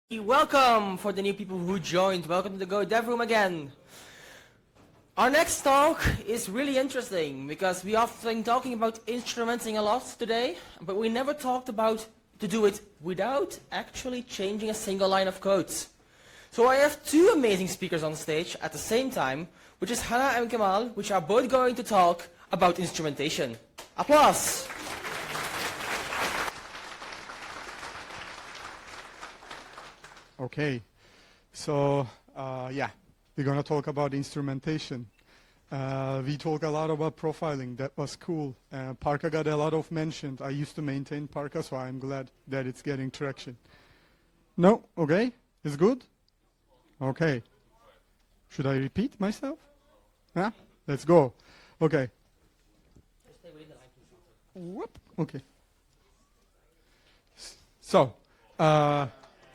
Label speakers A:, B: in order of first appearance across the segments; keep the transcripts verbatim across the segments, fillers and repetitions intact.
A: Welcome for the new people who joined. Welcome to the Go Dev Room again. Our next talk is really interesting because we have been talking about instrumenting a lot today, but we never talked about to do it without actually changing a single line of code. So I have two amazing speakers on stage at the same time, which is Hannah and Kemal, which are both going to talk about instrumentation. Applause!
B: Okay, so uh, yeah, we're going to talk about instrumentation. Uh, we talk a lot about profiling. That was cool. Uh, Parka got a lot of mention. I used to maintain Parka, so I'm glad that it's getting traction. No? Okay? It's good? Okay. Should I repeat myself? Yeah? Let's go. Okay. Whoop. Okay. So, uh,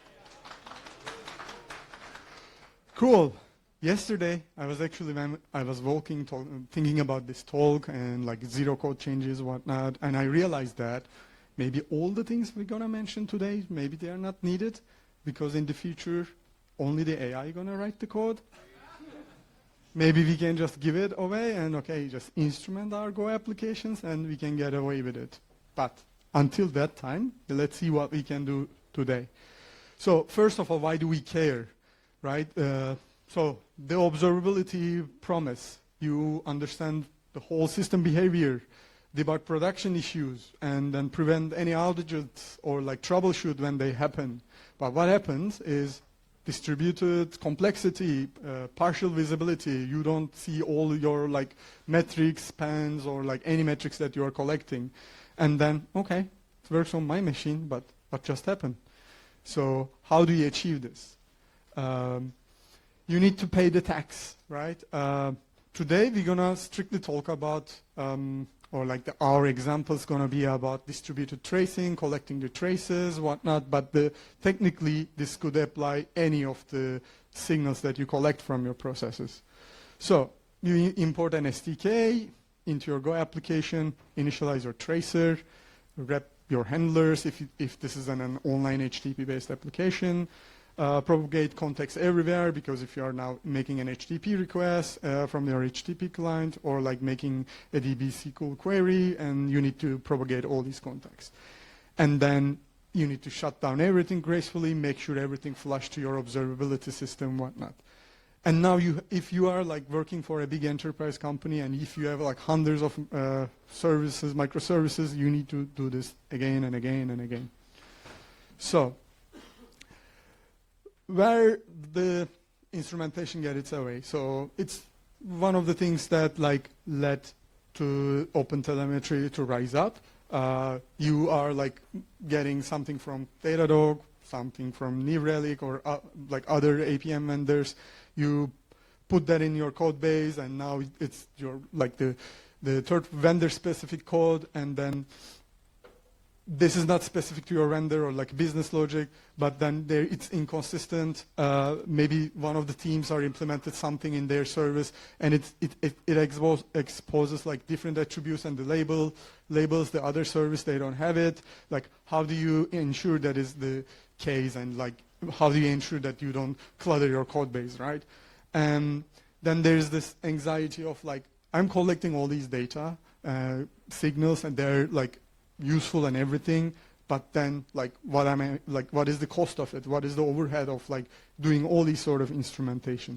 B: cool. Yesterday, I was actually, when I was walking, talk, thinking about this talk and like zero code changes, whatnot, and I realized that maybe all the things we're gonna mention today, maybe they are not needed, because in the future, only the A I gonna write the code. Maybe we can just give it away and okay, just instrument our Go applications and we can get away with it. But until that time, let's see what we can do today. So first of all, why do we care? Right? Uh, so the observability promise, you understand the whole system behavior, debug production issues, and then prevent any outages or like troubleshoot when they happen. But what happens is distributed complexity, uh, partial visibility. You don't see all your like metrics, spans, or like any metrics that you are collecting. And then, okay, it works on my machine, but what just happened? So how do you achieve this? Um, you need to pay the tax, right? Uh, today we're gonna strictly talk about, um, or like the, our example is gonna be about distributed tracing, collecting the traces, whatnot, but the, technically this could apply any of the signals that you collect from your processes. So you import an S D K into your Go application, initialize your tracer, rep your handlers if, you, if this is an, an online H T T P-based application, Uh, propagate context everywhere, because if you are now making an H T T P request uh, from your H T T P client, or like making a D B S Q L query, and you need to propagate all these contexts. And then you need to shut down everything gracefully, make sure everything flush to your observability system, whatnot. And now you, if you are like working for a big enterprise company, and if you have like hundreds of uh, services, microservices, you need to do this again and again and again. So, where the instrumentation gets its way. So it's one of the things that like led to OpenTelemetry to rise up. Uh, you are like getting something from Datadog, something from New Relic, or uh, like other A P M vendors. You put that in your code base, and now it's your like the the third vendor specific code, and then this is not specific to your vendor or like business logic, but then there it's inconsistent. Uh, maybe one of the teams are implemented something in their service, and it it it, it expose, exposes like different attributes, and the label labels the other service, they don't have it. Like, how do you ensure that is the case, and like how do you ensure that you don't clutter your code base, right? And then there's this anxiety of like, I'm collecting all these data uh, signals, and they're like useful and everything, but then like what am I, like what is the cost of it? What is the overhead of like doing all these sort of instrumentation?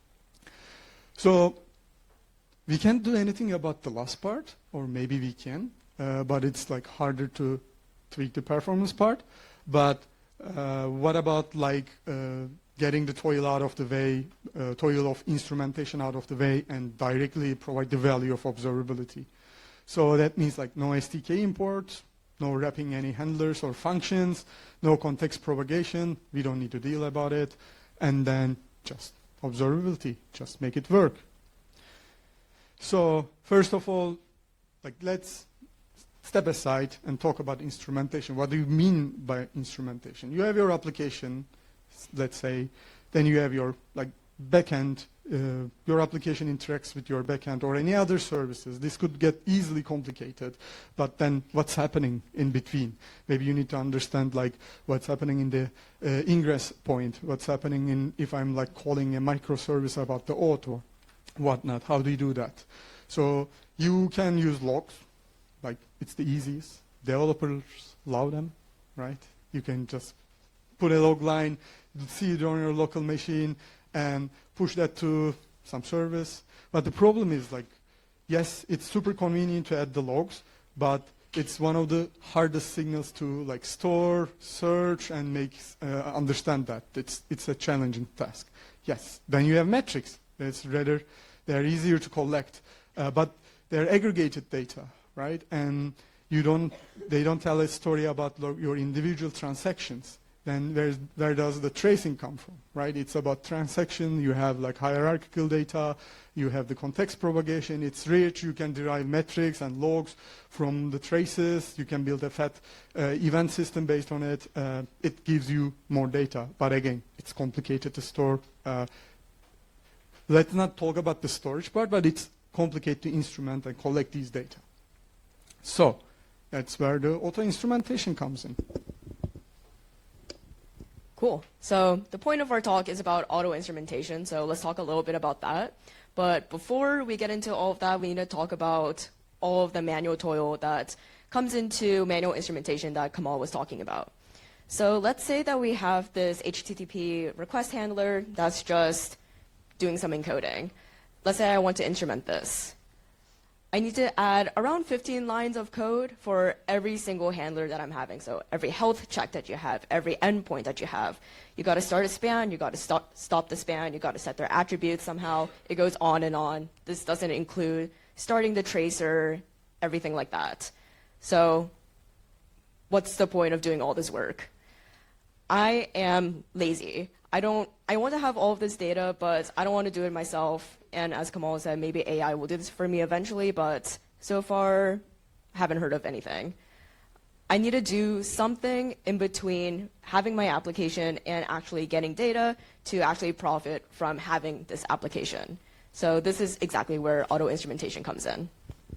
B: So we can't do anything about the last part, or maybe we can, uh, but it's like harder to tweak the performance part. But uh, what about like uh, getting the toil out of the way, uh, toil of instrumentation out of the way, and directly provide the value of observability? So that means like no S D K import, no wrapping any handlers or functions, no context propagation, we don't need to deal about it, and then just observability, just make it work. So first of all, like let's step aside and talk about instrumentation. What do you mean by instrumentation? You have your application, let's say, then you have your like backend, uh, your application interacts with your backend or any other services. This could get easily complicated, but then what's happening in between? Maybe you need to understand like what's happening in the uh, ingress point, what's happening in if I'm like calling a microservice about the auth or whatnot. How do you do that? So you can use logs, like it's the easiest. Developers love them, right? You can just put a log line, see it on your local machine, and push that to some service. But the problem is like, yes, it's super convenient to add the logs, but it's one of the hardest signals to like store, search, and make uh, understand that. It's it's a challenging task. Yes, then you have metrics. It's rather they're easier to collect, uh, but they're aggregated data, right? And you don't they don't tell a story about lo- your individual transactions. Then where, where does the tracing come from, right? It's about transaction. You have like hierarchical data. You have the context propagation. It's rich. You can derive metrics and logs from the traces. You can build a fat uh, event system based on it. Uh, it gives you more data. But again, it's complicated to store. Uh, let's not talk about the storage part, but it's complicated to instrument and collect these data. So that's where the auto instrumentation comes in.
C: Cool. So the point of our talk is about auto instrumentation. So let's talk a little bit about that. But before we get into all of that, we need to talk about all of the manual toil that comes into manual instrumentation that Kamal was talking about. So let's say that we have this H T T P request handler that's just doing some encoding. Let's say I want to instrument this. I need to add around fifteen lines of code for every single handler that I'm having. So every health check that you have, every endpoint that you have. You got to start a span, you got to stop, stop the span, you got to set their attributes somehow. It goes on and on. This doesn't include starting the tracer, everything like that. So what's the point of doing all this work? I am lazy. I don't, I want to have all of this data, but I don't want to do it myself. And as Kamal said, maybe A I will do this for me eventually, but so far, haven't heard of anything. I need to do something in between having my application and actually getting data to actually profit from having this application. So this is exactly where auto instrumentation comes in.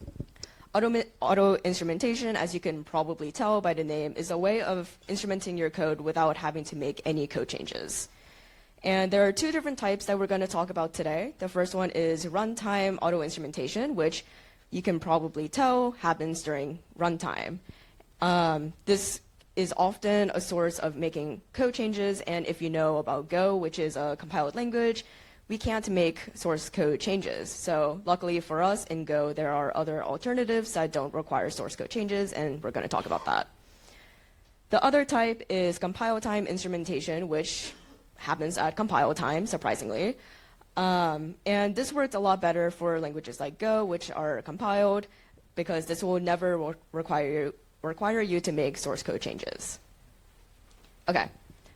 C: Auto, auto instrumentation, as you can probably tell by the name, is a way of instrumenting your code without having to make any code changes. And there are two different types that we're going to talk about today. The first one is runtime auto instrumentation, which you can probably tell happens during runtime. Um, this is often a source of making code changes, and if you know about Go, which is a compiled language, we can't make source code changes. So luckily for us in Go, there are other alternatives that don't require source code changes, and we're going to talk about that. The other type is compile time instrumentation, which happens at compile time, surprisingly. Um, and this works a lot better for languages like Go, which are compiled, because this will never re require, you, require you to make source code changes. Okay,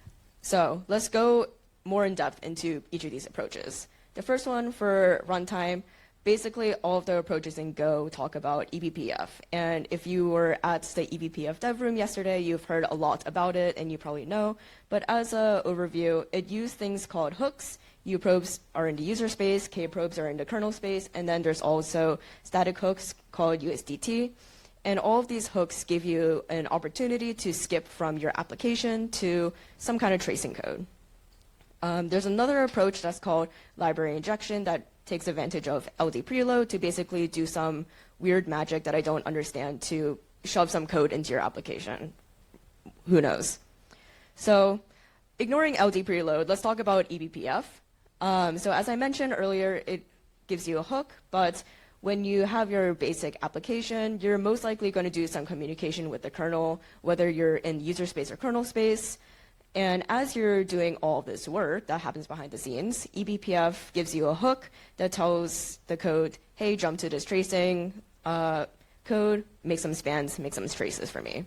C: so let's go more in depth into each of these approaches. The first one for runtime, basically all of the approaches in Go talk about E B P F. And if you were at the E B P F dev room yesterday, you've heard a lot about it and you probably know. But as an overview, it uses things called hooks. U probes are in the user space, K probes are in the kernel space, and then there's also static hooks called U S D T. And all of these hooks give you an opportunity to skip from your application to some kind of tracing code. Um, there's another approach that's called library injection that takes advantage of L D preload to basically do some weird magic that I don't understand to shove some code into your application. Who knows? So ignoring L D preload, let's talk about E B P F. Um, so as I mentioned earlier, it gives you a hook, but when you have your basic application, you're most likely going to do some communication with the kernel, whether you're in user space or kernel space. And as you're doing all this work that happens behind the scenes, E B P F gives you a hook that tells the code, hey, jump to this tracing uh, code, make some spans, make some traces for me.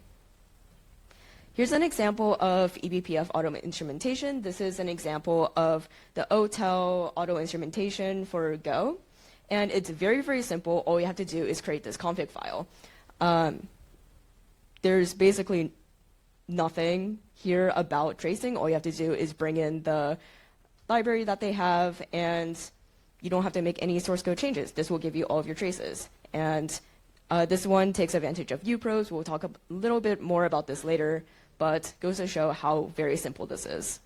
C: Here's an example of E B P F auto instrumentation. This is an example of the O T E L auto instrumentation for Go. And it's very, very simple. All you have to do is create this config file. Um, there's basically nothing here about tracing. All you have to do is bring in the library that they have, and you don't have to make any source code changes. This will give you all of your traces. And uh, this one takes advantage of UPros. We'll talk a little bit more about this later, but goes to show how very simple this is.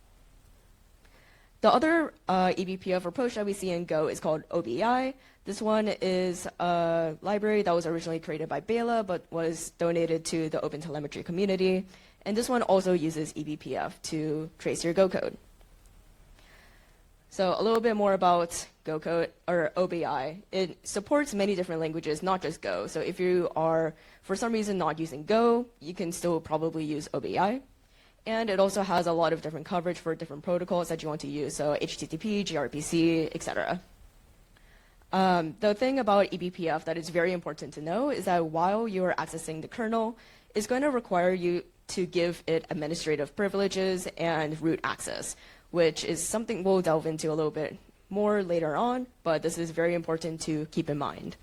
C: The other uh, E B P F approach that we see in Go is called O B I. This one is a library that was originally created by Bela, but was donated to the OpenTelemetry community. And this one also uses E B P F to trace your Go code. So a little bit more about Go code, or O B I. It supports many different languages, not just Go. So if you are, for some reason, not using Go, you can still probably use O B I. And it also has a lot of different coverage for different protocols that you want to use, so H T T P, gRPC, et cetera. Um, the thing about E B P F that is very important to know is that while you are accessing the kernel, it's going to require you to give it administrative privileges and root access, which is something we'll delve into a little bit more later on, but this is very important to keep in mind.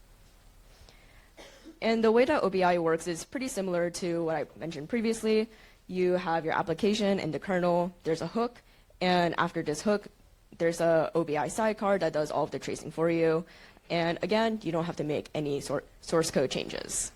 C: And the way that O B I works is pretty similar to what I mentioned previously. You have your application in the kernel, there's a hook, and after this hook, there's a O B I sidecar that does all of the tracing for you. And again, you don't have to make any sor source code changes.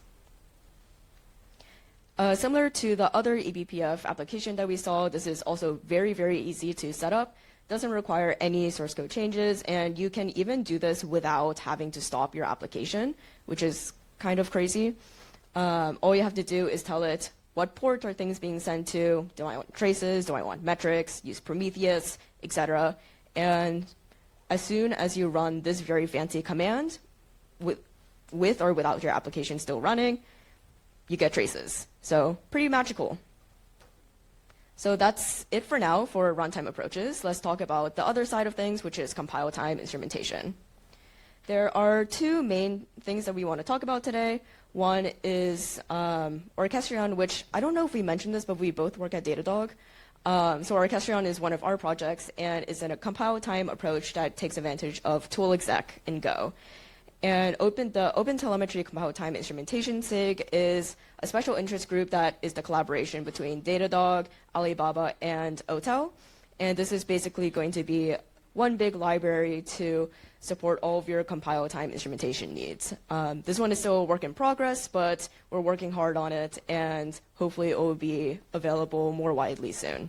C: Uh, similar to the other E B P F application that we saw, this is also very, very easy to set up. Doesn't require any source code changes, and you can even do this without having to stop your application, which is kind of crazy. Um, all you have to do is tell it what port are things being sent to, do I want traces, do I want metrics, use Prometheus, et cetera. And as soon as you run this very fancy command, with, with or without your application still running, you get traces. So pretty magical. So that's it for now for runtime approaches. Let's talk about the other side of things, which is compile time instrumentation. There are two main things that we want to talk about today. One is um, Orchestrion, which I don't know if we mentioned this, but we both work at Datadog. Um, so Orchestrion is one of our projects, and it's in a compile time approach that takes advantage of toolexec in Go. And open, the OpenTelemetry compile time instrumentation S I G is a special interest group that is the collaboration between Datadog, Alibaba, and O T E L. And this is basically going to be one big library to support all of your compile time instrumentation needs. Um, this one is still a work in progress, but we're working hard on it, and hopefully it will be available more widely soon.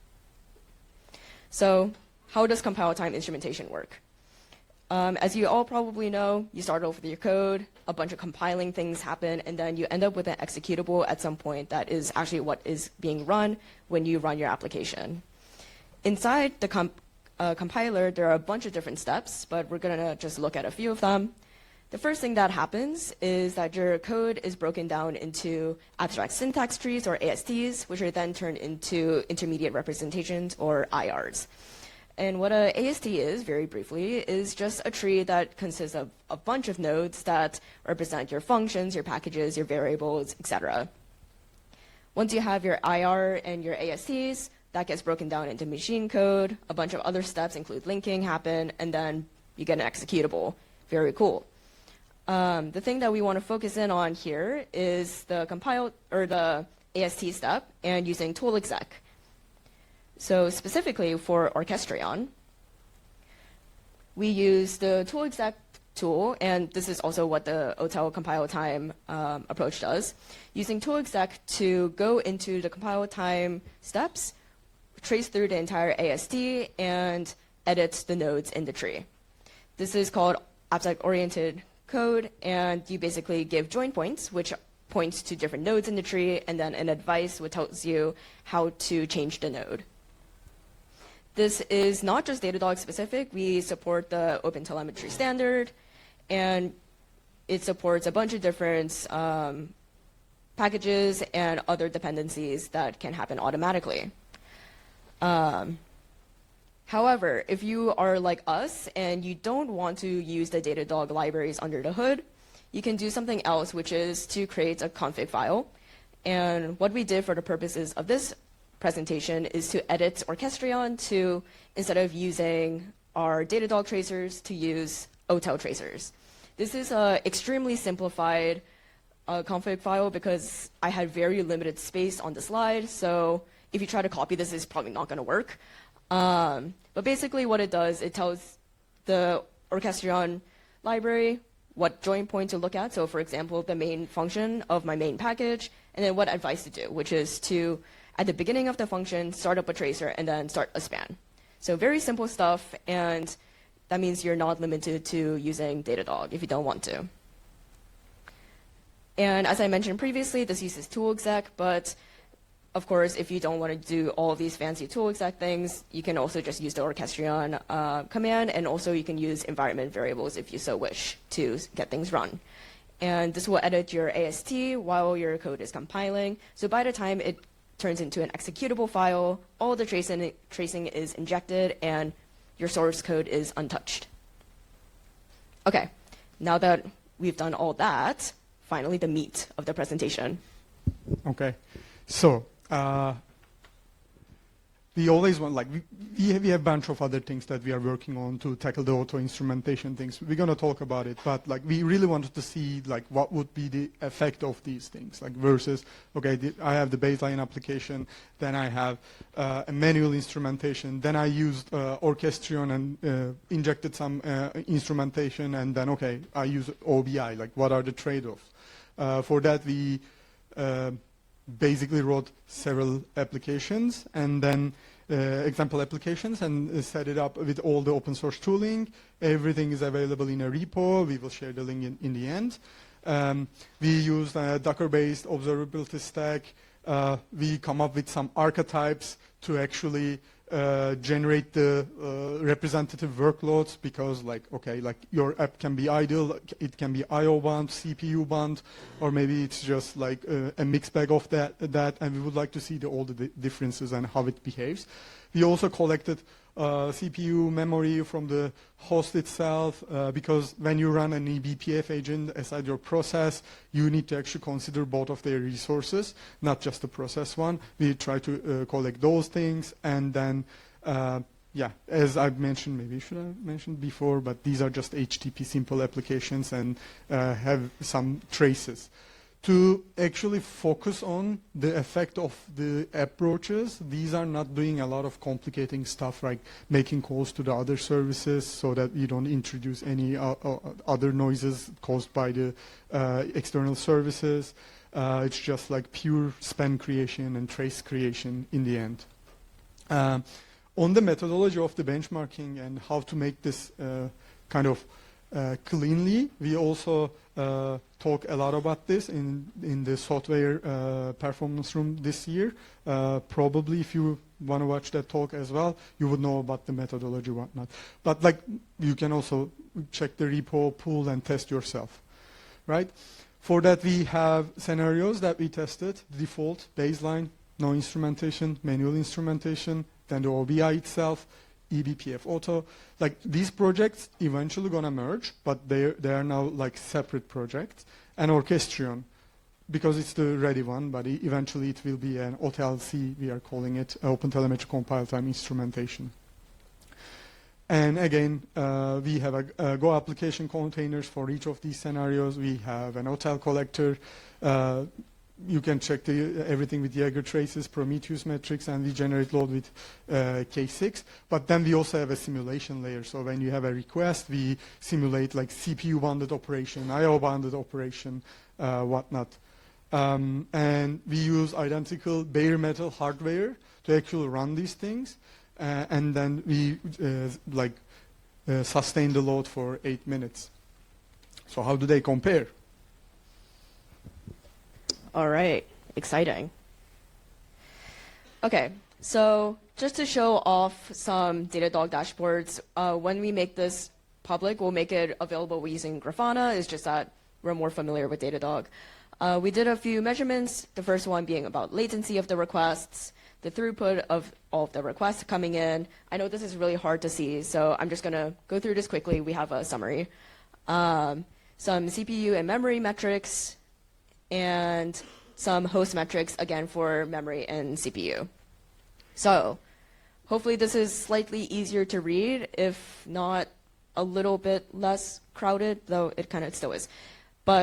C: So how does compile time instrumentation work? Um, as you all probably know, you start off with your code, a bunch of compiling things happen, and then you end up with an executable at some point that is actually what is being run when you run your application. Inside the comp Uh, compiler, there are a bunch of different steps, but we're going to just look at a few of them. The first thing that happens is that your code is broken down into abstract syntax trees, or A S Ts, which are then turned into intermediate representations, or I Rs. And what a A S T is, very briefly, is just a tree that consists of a bunch of nodes that represent your functions, your packages, your variables, et cetera. Once you have your I R and your A S Ts, that gets broken down into machine code. A bunch of other steps include linking happen, and then you get an executable. Very cool. Um, the thing that we want to focus in on here is the compile, or the A S T step, and using toolexec. So specifically for Orchestrion, we use the toolexec tool, and this is also what the O T E L compile time um, approach does, using toolexec to go into the compile time steps, trace through the entire A S T, and edit the nodes in the tree. This is called object-oriented code, and you basically give join points, which points to different nodes in the tree, and then an advice which tells you how to change the node. This is not just Datadog specific. We support the OpenTelemetry standard, and it supports a bunch of different um, packages and other dependencies that can happen automatically. Um, however, if you are like us and you don't want to use the Datadog libraries under the hood, you can do something else, which is to create a config file. And what we did for the purposes of this presentation is to edit Orchestrion to, instead of using our Datadog tracers, to use O T E L tracers. This is an extremely simplified uh, config file because I had very limited space on the slide, so if you try to copy this, it's probably not going to work. Um, but basically what it does, it tells the Orchestrion library what join point to look at. So for example, the main function of my main package, and then what advice to do, which is to, at the beginning of the function, start up a tracer and then start a span. So very simple stuff, and that means you're not limited to using Datadog if you don't want to. And as I mentioned previously, this uses toolexec, but of course, if you don't want to do all these fancy toolexec things, you can also just use the Orchestrion uh, command, and also you can use environment variables if you so wish to get things run. And this will edit your A S T while your code is compiling. So by the time it turns into an executable file, all the tracing, tracing is injected, and your source code is untouched. Okay, now that we've done all that, finally the meat of the presentation.
B: Okay, so uh, we always want, like, we, we have, we have a bunch of other things that we are working on to tackle the auto instrumentation things. We're going to talk about it, but like we really wanted to see like what would be the effect of these things, like versus, okay, the, I have the baseline application, then I have uh, a manual instrumentation, then I used uh, Orchestrion and uh, injected some uh, instrumentation, and then, okay, I use O B I, like what are the trade-offs? Uh, for that, we uh, basically wrote several applications and then uh, example applications and uh, set it up with all the open source tooling. Everything is available in a repo. We will share the link in, in the end. Um, we used a Docker-based observability stack. Uh, we come up with some archetypes to actually uh, generate the uh, representative workloads, because like, okay, like your app can be idle, it can be I O bound, C P U bound, or maybe it's just like uh, a mixed bag of that, that, and we would like to see the, all the di differences and how it behaves. We also collected uh, C P U memory from the host itself, uh, because when you run an E B P F agent aside your process, you need to actually consider both of their resources, not just the process one. We try to uh, collect those things, and then, uh, yeah, as I've mentioned, maybe should have mentioned before, but these are just H T T P simple applications and uh, have some traces. To actually focus on the effect of the approaches, these are not doing a lot of complicating stuff like making calls to the other services so that you don't introduce any uh, uh, other noises caused by the uh, external services. Uh, it's just like pure span creation and trace creation in the end. Um, on the methodology of the benchmarking and how to make this uh, kind of uh, cleanly, we also uh, talk a lot about this in, in the software uh, performance room this year. Uh, probably if you want to watch that talk as well, you would know about the methodology, whatnot. But like, you can also check the repo, pull, and test yourself, right? For that, we have scenarios that we tested: default, baseline, no instrumentation, manual instrumentation, then the O B I itself, E B P F auto. Like, these projects eventually gonna merge, but they they are now like separate projects. And Orchestrion, because it's the ready one, but e eventually it will be an O T L C, we are calling it, Open Telemetry Compile Time Instrumentation. And again, uh, we have a, a Go application containers for each of these scenarios. We have an O T L collector. Uh, you can check the, everything with Jaeger traces, Prometheus metrics, and we generate load with uh, K six. But then we also have a simulation layer. So when you have a request, we simulate like C P U-bounded operation, I O-bounded operation, uh, whatnot. Um, and we use identical bare metal hardware to actually run these things. Uh, and then we uh, like uh, sustain the load for eight minutes. So how do they compare?
C: All right, exciting. Okay, so just to show off some Datadog dashboards, uh, when we make this public, we'll make it available using Grafana. It's just that we're more familiar with Datadog. Uh, we did a few measurements, the first one being about latency of the requests, the throughput of all of the requests coming in. I know this is really hard to see, so I'm just going to go through this quickly. We have a summary. Um, some C P U and memory metrics, and some host metrics, again, for memory and C P U. So hopefully this is slightly easier to read, if not a little bit less crowded, though it kind of still is. But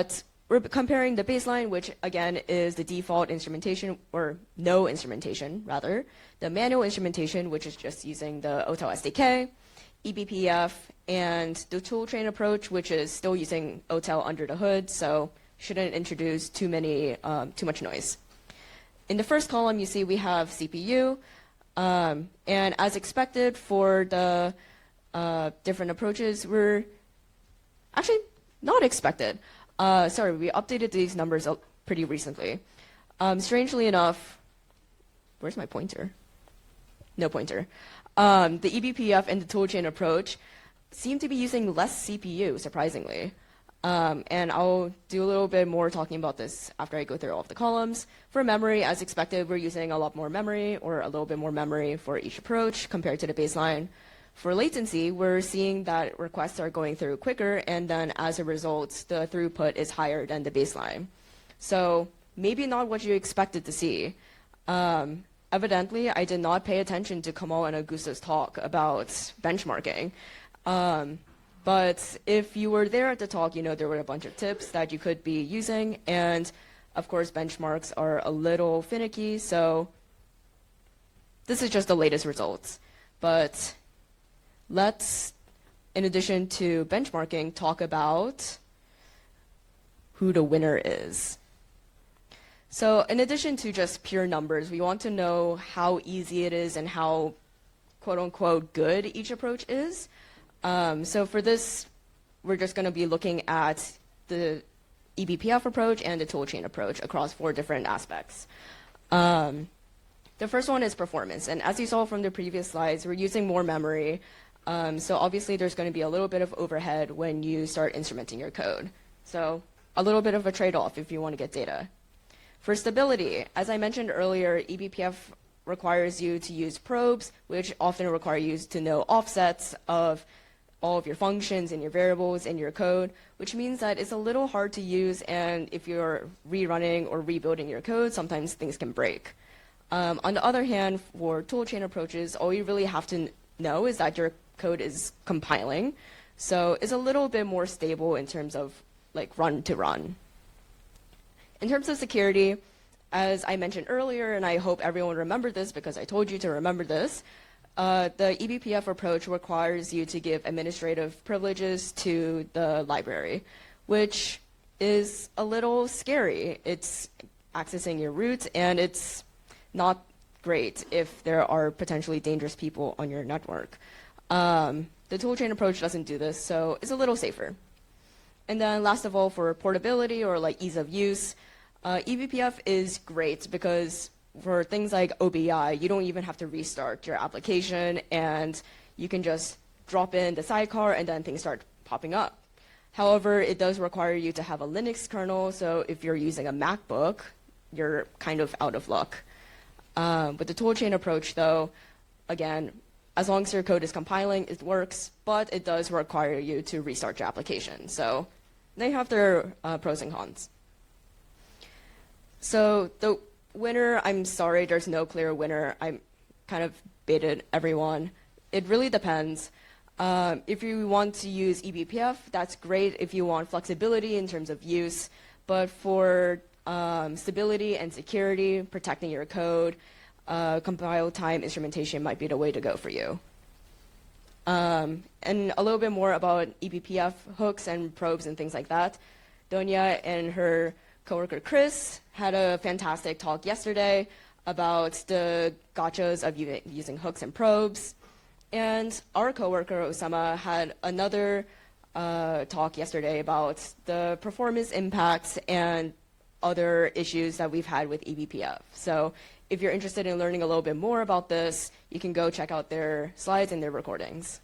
C: we're comparing the baseline, which again is the default instrumentation, or no instrumentation rather, the manual instrumentation, which is just using the O T E L S D K, E B P F, and the tool chain approach, which is still using O T E L under the hood, so shouldn't introduce too many, um, too much noise. In the first column, you see we have C P U, um, and as expected for the uh, different approaches, we're actually not expected. Uh, sorry, we updated these numbers pretty recently. Um, strangely enough, where's my pointer? No pointer. Um, the E B P F and the toolchain approach seem to be using less C P U, surprisingly. Um, and I'll do a little bit more talking about this after I go through all of the columns. For memory, as expected, we're using a lot more memory, or a little bit more memory for each approach compared to the baseline. For latency, we're seeing that requests are going through quicker, and then as a result, the throughput is higher than the baseline. So maybe not what you expected to see. Um, evidently, I did not pay attention to Kamal and Augusto's talk about benchmarking. Um, but if you were there at the talk, you know there were a bunch of tips that you could be using, and of course, benchmarks are a little finicky, so this is just the latest results. But let's, in addition to benchmarking, talk about who the winner is. So in addition to just pure numbers, we want to know how easy it is and how quote-unquote good each approach is. Um, so for this, we're just going to be looking at the E B P F approach and the toolchain approach across four different aspects. Um, the first one is performance. And as you saw from the previous slides, we're using more memory. Um, so obviously there's going to be a little bit of overhead when you start instrumenting your code. So a little bit of a trade-off if you want to get data. For stability, as I mentioned earlier, E B P F requires you to use probes, which often require you to know offsets of all of your functions and your variables in your code, which means that it's a little hard to use, and if you're rerunning or rebuilding your code, sometimes things can break. Um, on the other hand, for toolchain approaches, all you really have to know is that your code is compiling, so it's a little bit more stable in terms of like run to run. In terms of security, as I mentioned earlier, and I hope everyone remembered this because I told you to remember this, uh, the E B P F approach requires you to give administrative privileges to the library, which is a little scary. It's accessing your root, and it's not great if there are potentially dangerous people on your network. Um, the toolchain approach doesn't do this, so it's a little safer. And then last of all, for portability or like ease of use, uh, E B P F is great because for things like O B I, you don't even have to restart your application, and you can just drop in the sidecar and then things start popping up. However, it does require you to have a Linux kernel, so if you're using a MacBook, you're kind of out of luck. Um, with the toolchain approach, though, again, as long as your code is compiling, it works, but it does require you to restart your application. So they have their uh, pros and cons. So the winner, I'm sorry, there's no clear winner. I'm kind of baited everyone. It really depends. Um, if you want to use E B P F, that's great if you want flexibility in terms of use, but for um, stability and security, protecting your code, uh, compile time instrumentation might be the way to go for you. Um, and a little bit more about E B P F hooks and probes and things like that. Donia and her coworker Chris had a fantastic talk yesterday about the gotchas of using hooks and probes. And our coworker Osama had another uh, talk yesterday about the performance impacts and other issues that we've had with E B P F. So if you're interested in learning a little bit more about this, you can go check out their slides and their recordings.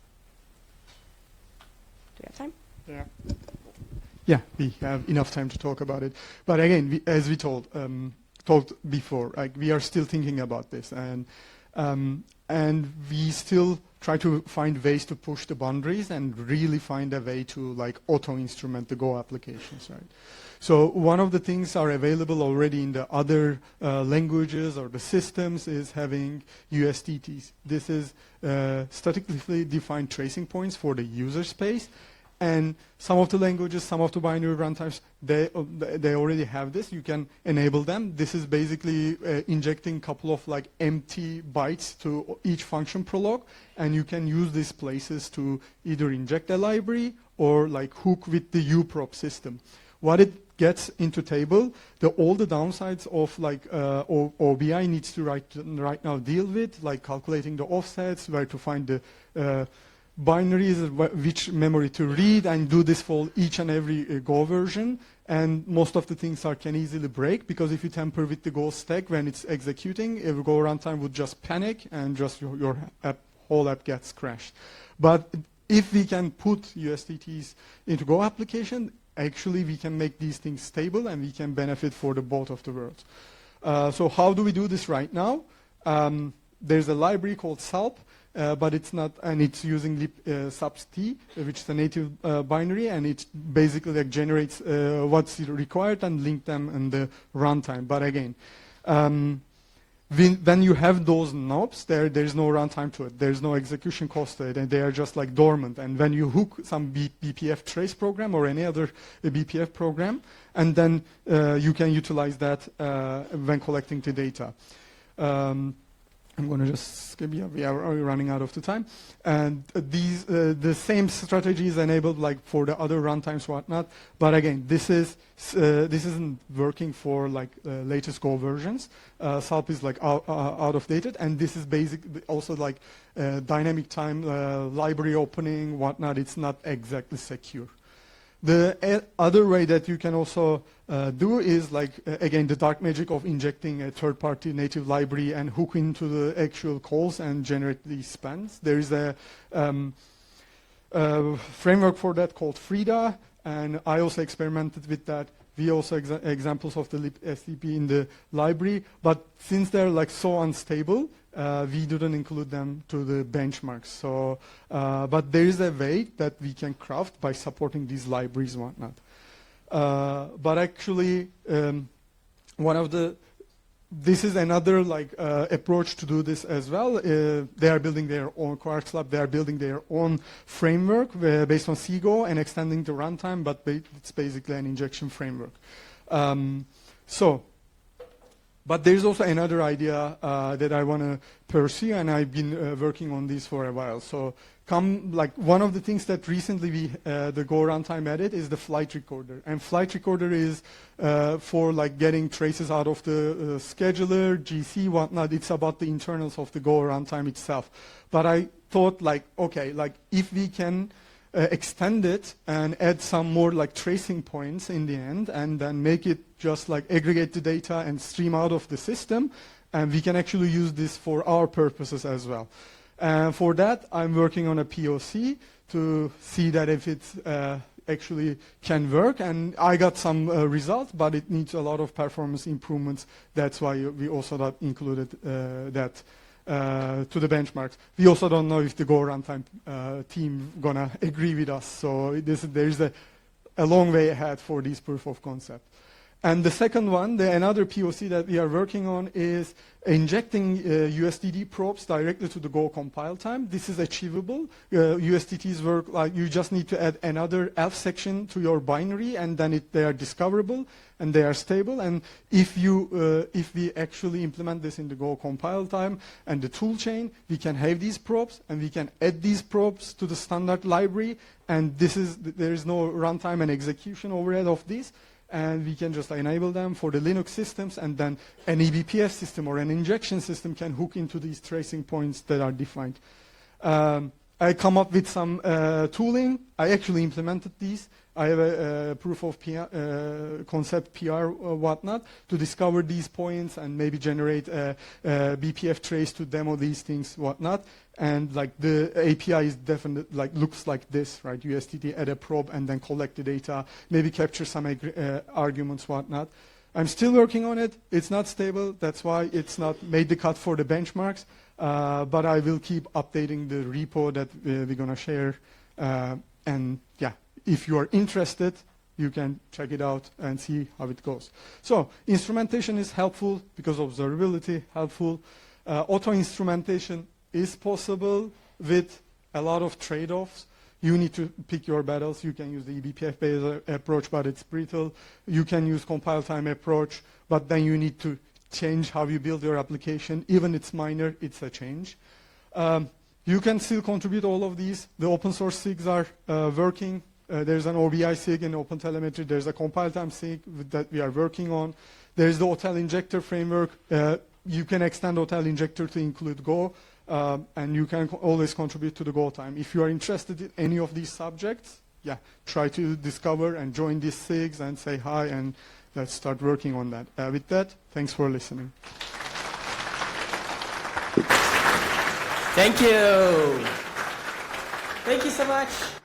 C: Do we have time?
B: Yeah. Yeah, we have enough time to talk about it. But again, we, as we told um, told before, like we are still thinking about this, and um, and we still try to find ways to push the boundaries and really find a way to like auto-instrument the Go applications, right? So one of the things are available already in the other uh, languages or the systems is having U S D Ts. This is uh, statically defined tracing points for the user space. And some of the languages, some of the binary runtimes, they uh, they already have this. You can enable them. This is basically uh, injecting a couple of like empty bytes to each function prolog, and you can use these places to either inject a library or like hook with the uprop system. What it gets into table, the all the downsides of like uh, o O B I needs to right right now deal with, like calculating the offsets, where to find the uh, binaries, which memory to read, and do this for each and every uh, Go version. And most of the things are can easily break, because if you tamper with the Go stack when it's executing, every Go runtime would just panic and just your, your app, whole app gets crashed. But if we can put U S D Ts into Go application, actually we can make these things stable and we can benefit for the both of the worlds. Uh, so how do we do this right now? Um, there's a library called Salp. Uh, but it's not, and it's using lib, uh, subst, which is a native uh, binary, and it basically like generates uh, what's required and link them in the runtime. But again, um, when, when you have those knobs, there there's no runtime to it. There's no execution cost to it, and they are just like dormant. And when you hook some B P F trace program or any other uh, B P F program, and then uh, you can utilize that uh, when collecting the data. Um, I'm going to just skip, yeah, we are running out of the time. And uh, these, uh, the same strategy is enabled like for the other runtimes, whatnot. But again, this is uh, this isn't working for like uh, latest Go versions. Uh, Salp is like out, uh, out of dated, and this is basically also like uh, dynamic time, uh, library opening, whatnot. It's not exactly secure. The uh, other way that you can also uh, do is like, uh, again, the dark magic of injecting a third-party native library and hook into the actual calls and generate these spans. There is a um, uh, framework for that called Frida, and I also experimented with that. We also exa examples of the libsdp in the library, but since they're like so unstable, uh, we didn't include them to the benchmarks. So, uh, but there is a way that we can craft by supporting these libraries and whatnot. Uh, but actually, um, one of the this is another like uh, approach to do this as well. Uh, they are building their own Quarks Lab. They are building their own framework uh, based on Seago and extending the runtime, but ba it's basically an injection framework. Um, so, but there's also another idea uh, that I want to pursue, and I've been uh, working on this for a while. So, come like one of the things that recently we uh, the Go runtime added is the flight recorder, and flight recorder is uh, for like getting traces out of the uh, scheduler, G C, whatnot. It's about the internals of the Go runtime itself. But I thought like, okay, like if we can uh, extend it and add some more like tracing points in the end, and then make it just like aggregate the data and stream out of the system, and we can actually use this for our purposes as well. And for that, I'm working on a P O C to see that if it uh, actually can work. And I got some uh, results, but it needs a lot of performance improvements. That's why we also not included uh, that uh, to the benchmarks. We also don't know if the Go runtime uh, team gonna agree with us. So this, there's a, a long way ahead for this proof of concept. And the second one, the another P O C that we are working on, is injecting uh, U S D T probes directly to the Go compile time. This is achievable. Uh, U S D Ts work like you just need to add another elf section to your binary, and then it, they are discoverable and they are stable. And if you, uh, if we actually implement this in the Go compile time and the tool chain, we can have these probes and we can add these probes to the standard library. And this is there is no runtime and execution overhead of this. And we can just enable them for the Linux systems, and then an E B P F system or an injection system can hook into these tracing points that are defined. Um, I come up with some uh, tooling. I actually implemented these. I have a, a proof of P R, uh, concept P R or whatnot to discover these points and maybe generate a, a B P F trace to demo these things, whatnot. And like the A P I is definitely like looks like this, right? U S D T, add a probe, and then collect the data, maybe capture some uh, arguments, whatnot. I'm still working on it. It's not stable. That's why it's not made the cut for the benchmarks. Uh, but I will keep updating the repo that uh, we're gonna share. Uh, and yeah, if you are interested, you can check it out and see how it goes. So instrumentation is helpful because observability helpful. Uh, auto instrumentation is possible with a lot of trade-offs. You need to pick your battles. You can use the E B P F-based approach, but it's brittle. You can use compile time approach, but then you need to change how you build your application. Even it's minor, it's a change. Um, you can still contribute all of these. The open source SIGs are uh, working. Uh, there's an O B I SIG in OpenTelemetry. There's a compile time SIG that we are working on. There's the Hotel Injector framework. Uh, you can extend Hotel Injector to include Go, uh, and you can co always contribute to the Go time. If you are interested in any of these subjects, yeah, try to discover and join these SIGs and say hi, and let's start working on that. Uh, with that, thanks for listening.
A: Thank you. Thank you so much.